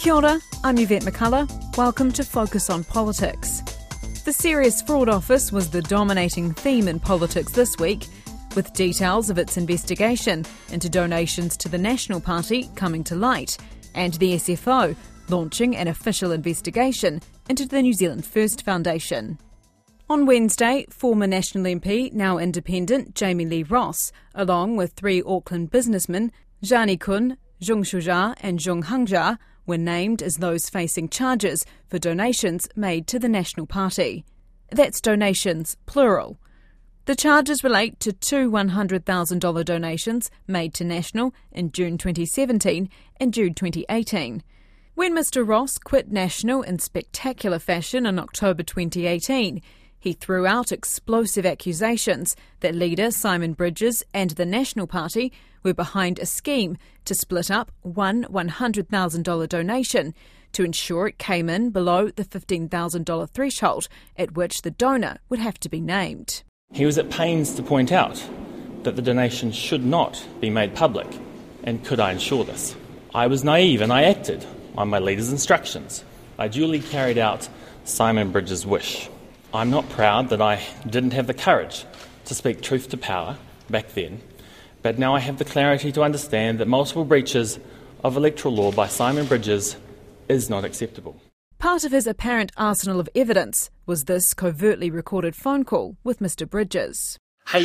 Kia ora, I'm Yvette McCullough. Welcome to Focus on Politics. The Serious Fraud Office was the dominating theme in politics this week, with details of its investigation into donations to the National Party coming to light, and the SFO launching an official investigation into the New Zealand First Foundation. On Wednesday, former National MP, now independent, Jamie Lee Ross, along with three Auckland businessmen, Zhani Kun, Zhong Shujia and Zhong Hangjia, were named as those facing charges for donations made to the National Party. That's donations, plural. The charges relate to two $100,000 donations made to National in June 2017 and June 2018. When Mr Ross quit National in spectacular fashion in October 2018, he threw out explosive accusations that leader Simon Bridges and the National Party were behind a scheme to split up one $100,000 donation to ensure it came in below the $15,000 threshold at which the donor would have to be named. He was at pains to point out that the donation should not be made public, and could I ensure this? I was naive and I acted on my leader's instructions. I duly carried out Simon Bridges' wish. I'm not proud that I didn't have the courage to speak truth to power back then, but now I have the clarity to understand that multiple breaches of electoral law by Simon Bridges is not acceptable. Part of his apparent arsenal of evidence was this covertly recorded phone call with Mr Bridges. Hey,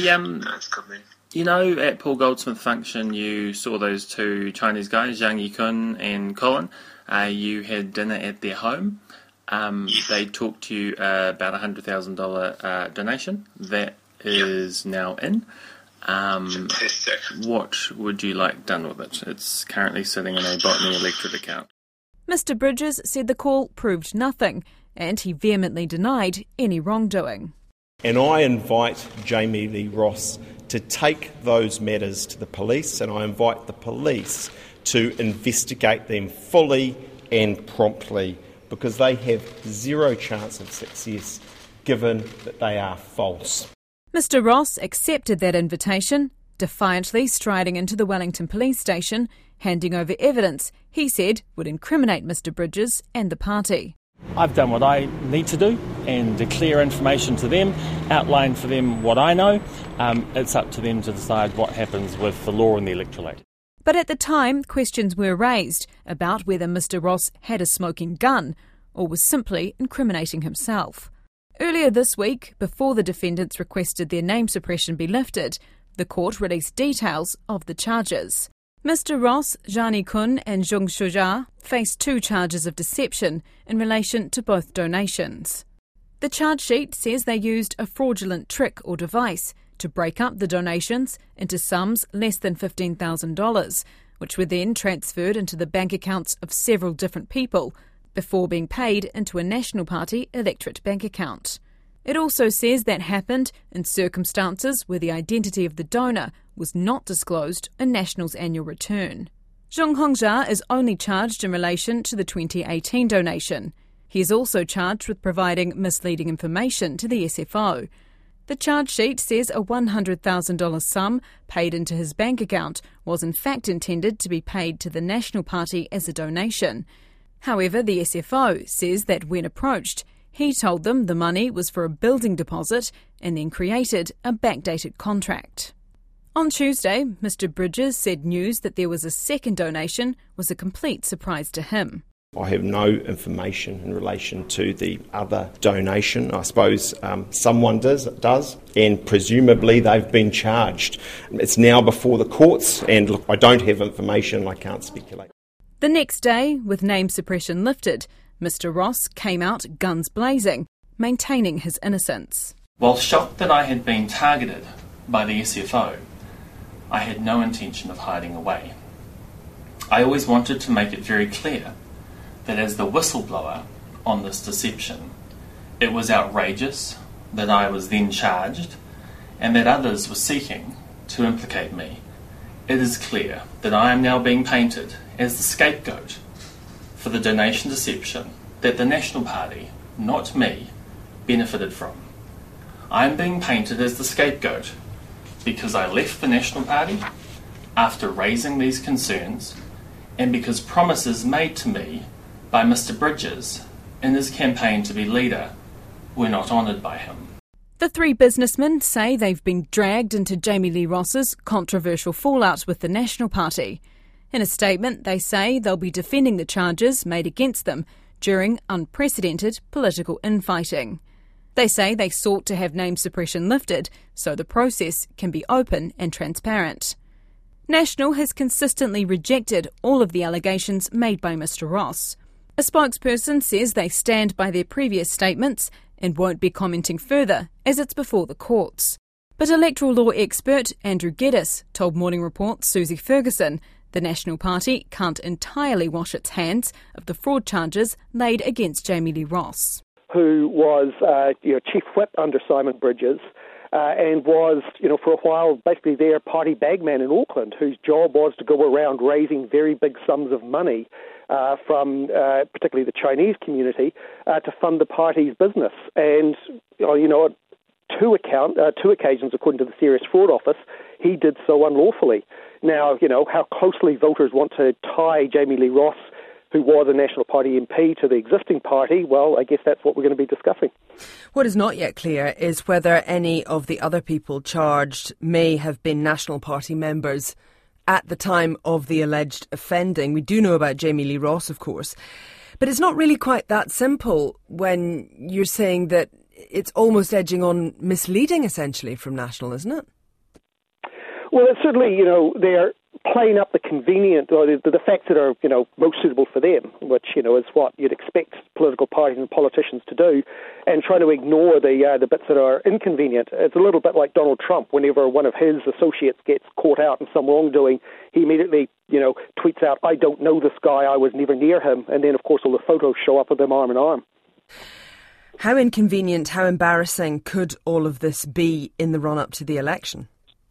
you know, at Paul Goldsmith function, you saw those two Chinese guys, Zhang Yikun and Colin. You had dinner at their home. They talked to you about a $100,000 donation that is now in. Fantastic. What would you like done with it? It's currently sitting in a Botany Electorate account. Mr Bridges said the call proved nothing, and he vehemently denied any wrongdoing. And I invite Jamie Lee Ross to take those matters to the police, and I invite the police to investigate them fully and promptly, because they have zero chance of success given that they are false. Mr Ross accepted that invitation, defiantly striding into the Wellington police station, handing over evidence he said would incriminate Mr Bridges and the party. I've done what I need to do and declare information to them, outline for them what I know. It's up to them to decide what happens with the law and the electorate. But at the time, questions were raised about whether Mr Ross had a smoking gun or was simply incriminating himself. Earlier this week, before the defendants requested their name suppression be lifted, the court released details of the charges. Mr Ross, Zhani Kun and Zhong Shujia faced two charges of deception in relation to both donations. The charge sheet says they used a fraudulent trick or device to break up the donations into sums less than $15,000, which were then transferred into the bank accounts of several different people before being paid into a National Party electorate bank account. It also says that happened in circumstances where the identity of the donor was not disclosed in National's annual return. Zhong Hangjia is only charged in relation to the 2018 donation. He is also charged with providing misleading information to the SFO. The charge sheet says a $100,000 sum paid into his bank account was in fact intended to be paid to the National Party as a donation. However, the SFO says that when approached, he told them the money was for a building deposit and then created a backdated contract. On Tuesday, Mr Bridges said news that there was a second donation was a complete surprise to him. I have no information in relation to the other donation. I suppose someone does, and presumably they've been charged. It's now before the courts, and look, I don't have information, I can't speculate. The next day, with name suppression lifted, Mr Ross came out guns blazing, maintaining his innocence. While shocked that I had been targeted by the SFO, I had no intention of hiding away. I always wanted to make it very clear that as the whistleblower on this deception, it was outrageous that I was then charged and that others were seeking to implicate me. It is clear that I am now being painted as the scapegoat for the donation deception that the National Party, not me, benefited from. I am being painted as the scapegoat because I left the National Party after raising these concerns and because promises made to me by Mr Bridges in his campaign to be leader were not honoured by him. The three businessmen say they've been dragged into Jamie Lee Ross's controversial fallout with the National Party. In a statement, they say they'll be defending the charges made against them during unprecedented political infighting. They say they sought to have name suppression lifted so the process can be open and transparent. National has consistently rejected all of the allegations made by Mr Ross. A spokesperson says they stand by their previous statements and won't be commenting further as it's before the courts. But electoral law expert Andrew Geddes told Morning Report's Susie Ferguson the National Party can't entirely wash its hands of the fraud charges laid against Jamie Lee Ross, who was chief whip under Simon Bridges and was, for a while basically their party bagman in Auckland, whose job was to go around raising very big sums of money from particularly the Chinese community to fund the party's business. And, two occasions, according to the Serious Fraud Office, he did so unlawfully. Now, how closely voters want to tie Jamie Lee Ross, who was a National Party MP, to the existing party, well, I guess that's what we're going to be discussing. What is not yet clear is whether any of the other people charged may have been National Party members at the time of the alleged offending. We do know about Jamie Lee Ross, of course, but it's not really quite that simple when you're saying that it's almost edging on misleading, essentially, from National, isn't it? Well, it's certainly, they're playing up the convenient, or the facts that are, most suitable for them, which, is what you'd expect political parties and politicians to do, and trying to ignore the bits that are inconvenient. It's a little bit like Donald Trump. Whenever one of his associates gets caught out in some wrongdoing, he immediately, tweets out, "I don't know this guy, I was never near him," and then, of course, all the photos show up of them arm in arm. How inconvenient, how embarrassing could all of this be in the run-up to the election?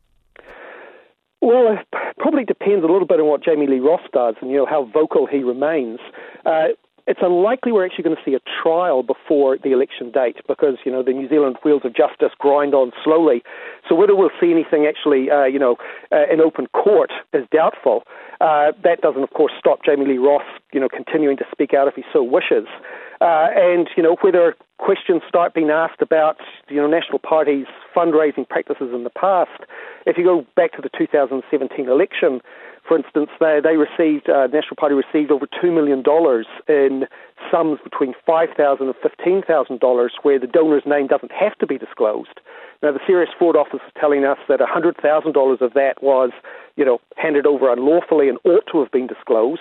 Well, it probably depends a little bit on what Jamie Lee Ross does and, how vocal he remains. It's unlikely we're actually going to see a trial before the election date because, the New Zealand wheels of justice grind on slowly. So whether we'll see anything actually, in open court is doubtful. That doesn't, of course, stop Jamie Lee Ross, continuing to speak out if he so wishes. And, whether questions start being asked about, National Party's fundraising practices in the past. If you go back to the 2017 election, for instance, they received, National Party received over $2 million in sums between $5,000 and $15,000 where the donor's name doesn't have to be disclosed. Now, the Serious Fraud Office is telling us that $100,000 of that was, handed over unlawfully and ought to have been disclosed.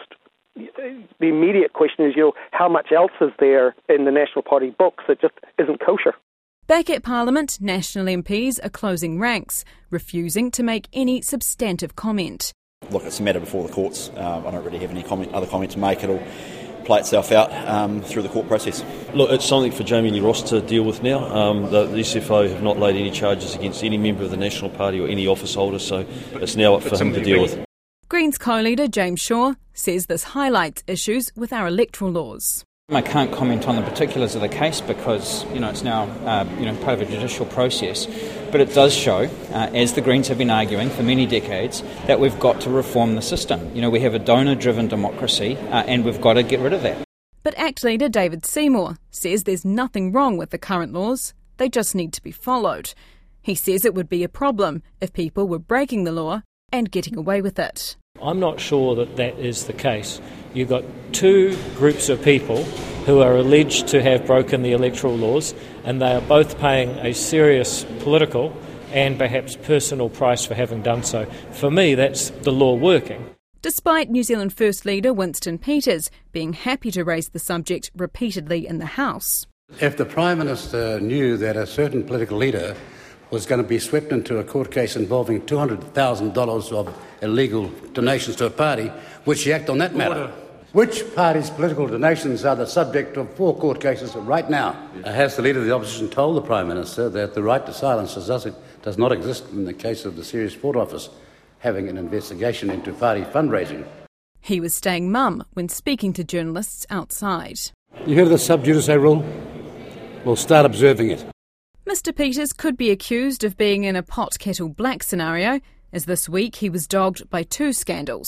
The immediate question is, how much else is there in the National Party books that just isn't kosher? Back at Parliament, National MPs are closing ranks, refusing to make any substantive comment. Look, it's a matter before the courts. I don't really have any other comment to make. It'll play itself out through the court process. Look, it's something for Jamie Lee Ross to deal with now. The SFO have not laid any charges against any member of the National Party or any office holder, so it's now up for him to deal with. Greens co-leader James Shaw says this highlights issues with our electoral laws. I can't comment on the particulars of the case because, it's now, part of a judicial process. But it does show, as the Greens have been arguing for many decades, that we've got to reform the system. We have a donor-driven democracy and we've got to get rid of that. But ACT leader David Seymour says there's nothing wrong with the current laws. They just need to be followed. He says it would be a problem if people were breaking the law and getting away with it. I'm not sure that is the case. You've got two groups of people who are alleged to have broken the electoral laws, and they are both paying a serious political and perhaps personal price for having done so. For me, that's the law working. Despite New Zealand First Leader Winston Peters being happy to raise the subject repeatedly in the House. If the Prime Minister knew that a certain political leader was going to be swept into a court case involving $200,000 of illegal donations to a party, would she act on that matter? Which party's political donations are the subject of 4 court cases right now? Has the Leader of the Opposition told the Prime Minister that the right to silence does not exist in the case of the Serious Fraud Office having an investigation into party fundraising? He was staying mum when speaking to journalists outside. You heard of the sub judice rule? We'll start observing it. Mr Peters could be accused of being in a pot-kettle black scenario, as this week he was dogged by 2 scandals.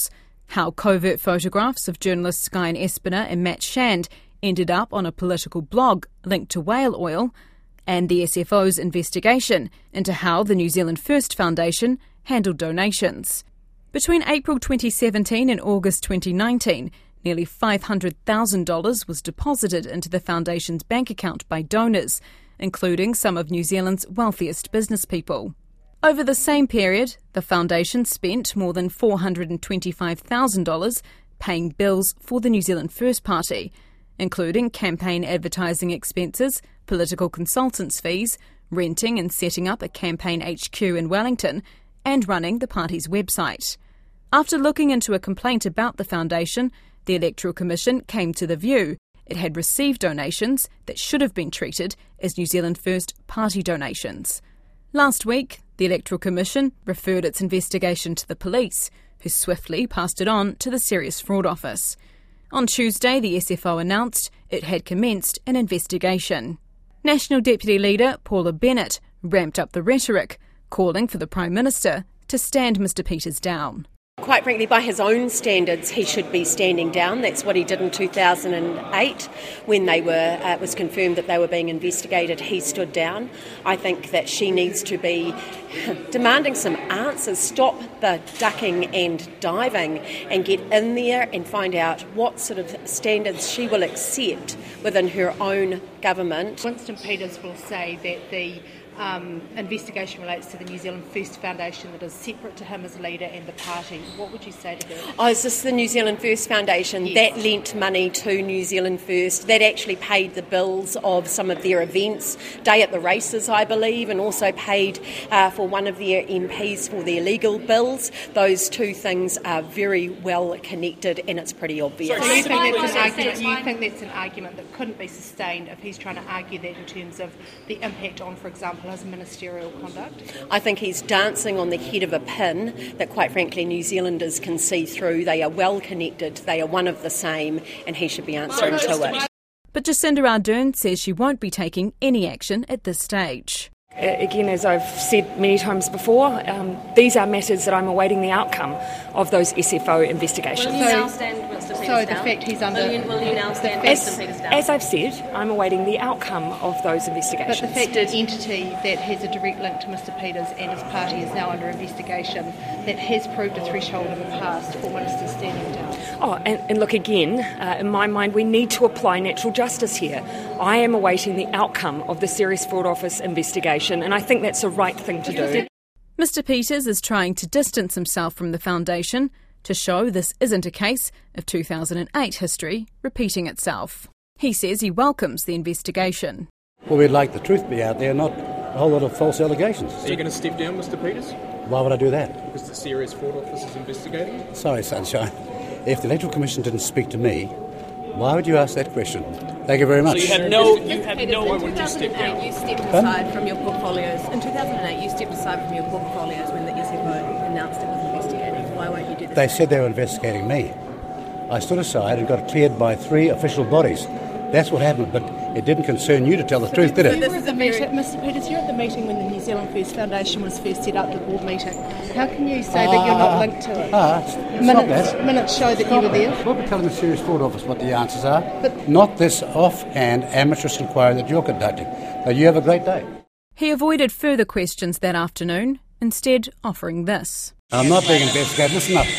how covert photographs of journalists Guyon Espiner and Matt Shand ended up on a political blog linked to whale oil, and the SFO's investigation into how the New Zealand First Foundation handled donations. Between April 2017 and August 2019, nearly $500,000 was deposited into the foundation's bank account by donors, including some of New Zealand's wealthiest businesspeople. Over the same period, the foundation spent more than $425,000 paying bills for the New Zealand First Party, including campaign advertising expenses, political consultants' fees, renting and setting up a campaign HQ in Wellington, and running the party's website. After looking into a complaint about the foundation, the Electoral Commission came to the view it had received donations that should have been treated as New Zealand First Party donations. Last week, the Electoral Commission referred its investigation to the police, who swiftly passed it on to the Serious Fraud Office. On Tuesday, the SFO announced it had commenced an investigation. National Deputy Leader Paula Bennett ramped up the rhetoric, calling for the Prime Minister to stand Mr Peters down. Quite frankly, by his own standards, he should be standing down. That's what he did in 2008 when it was confirmed that they were being investigated. He stood down. I think that she needs to be demanding some answers. Stop the ducking and diving and get in there and find out what sort of standards she will accept within her own government. Winston Peters will say that the investigation relates to the New Zealand First Foundation that is separate to him as leader and the party. What would you say to that? Is this the New Zealand First Foundation? Yes. That lent money to New Zealand First. That actually paid the bills of some of their events, Day at the Races, I believe, and also paid for one of their MPs for their legal bills. Those two things are very well connected, and it's pretty obvious. So you think that's an argument that couldn't be sustained if he's trying to argue that in terms of the impact on, for example, his ministerial conduct? I think he's dancing on the head of a pin that, quite frankly, New Zealanders can see through. They are well connected, they are one of the same, and he should be answering to it. But Jacinda Ardern says she won't be taking any action at this stage. Again, as I've said many times before, these are matters that I'm awaiting the outcome of those SFO investigations. Will you now stand Mr Peters down? So the fact he's under... Will you now stand Mr Peters down? As I've said, I'm awaiting the outcome of those investigations. But the fact that an entity that has a direct link to Mr Peters and his party is now under investigation, that has proved a threshold in the past for ministers standing down. And look, again, in my mind, we need to apply natural justice here. I am awaiting the outcome of the Serious Fraud Office investigation, and I think that's the right thing to do. Mr Peters is trying to distance himself from the foundation to show this isn't a case of 2008 history repeating itself. He says he welcomes the investigation. Well, we'd like the truth to be out there, not a whole lot of false allegations. Are you going to step down, Mr Peters? Why would I do that? Because the Serious Fraud Office is investigating? Sorry, Sunshine. If the Electoral Commission didn't speak to me, why would you ask that question? Thank you very much. So you have no one when you step down. You stepped aside from your portfolios. In 2008, you stepped aside from your portfolios when the SFO announced it was investigating. Why won't you do this? They said they were investigating me. I stood aside and got cleared by 3 official bodies. That's what happened, but it didn't concern you to tell the truth, did it? Mr Peters, you're at the meeting when the New Zealand First Foundation was first set up, the board meeting. How can you say that you're not linked to it? Minutes show that you were there. We'll be telling the Serious Fraud Office what the answers are, but not this offhand amateurish inquiry that you're conducting. So you have a great day. He avoided further questions that afternoon, instead offering this. I'm not being investigated. Listen up.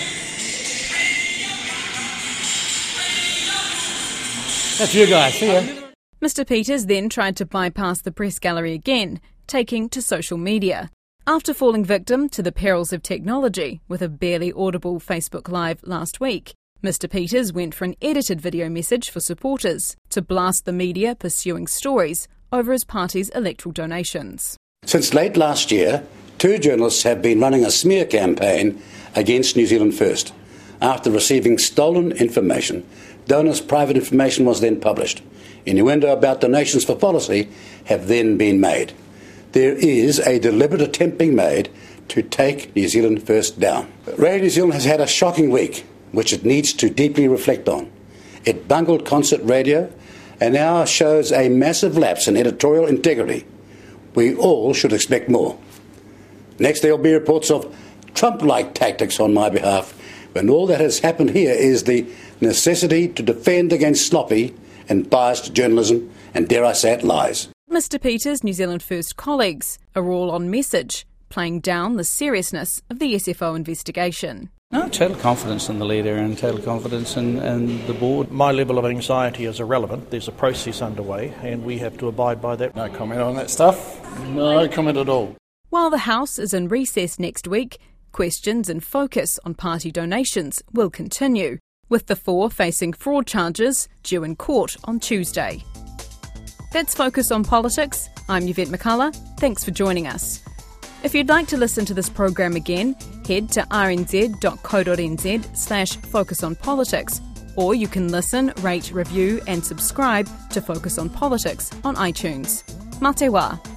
That's you guys. See ya. Mr Peters then tried to bypass the press gallery again, taking to social media. After falling victim to the perils of technology with a barely audible Facebook Live last week, Mr Peters went for an edited video message for supporters to blast the media pursuing stories over his party's electoral donations. Since late last year, 2 journalists have been running a smear campaign against New Zealand First. After receiving stolen information, donors' private information was then published. Innuendo about donations for policy have then been made. There is a deliberate attempt being made to take New Zealand First down. Radio New Zealand has had a shocking week, which it needs to deeply reflect on. It bungled concert radio and now shows a massive lapse in editorial integrity. We all should expect more. Next, there will be reports of Trump-like tactics on my behalf, when all that has happened here is the necessity to defend against sloppy and biased journalism and, dare I say it, lies. Mr Peters' New Zealand First colleagues are all on message, playing down the seriousness of the SFO investigation. No, total confidence in the leader and total confidence in the board. My level of anxiety is irrelevant. There's a process underway and we have to abide by that. No comment on that stuff. No comment at all. While the House is in recess next week, questions and focus on party donations will continue, with the 4 facing fraud charges due in court on Tuesday. That's Focus on Politics. I'm Yvette McCullough. Thanks for joining us. If you'd like to listen to this program again, head to rnz.co.nz/Focus on Politics, or you can listen, rate, review and subscribe to Focus on Politics on iTunes. Mā te wā.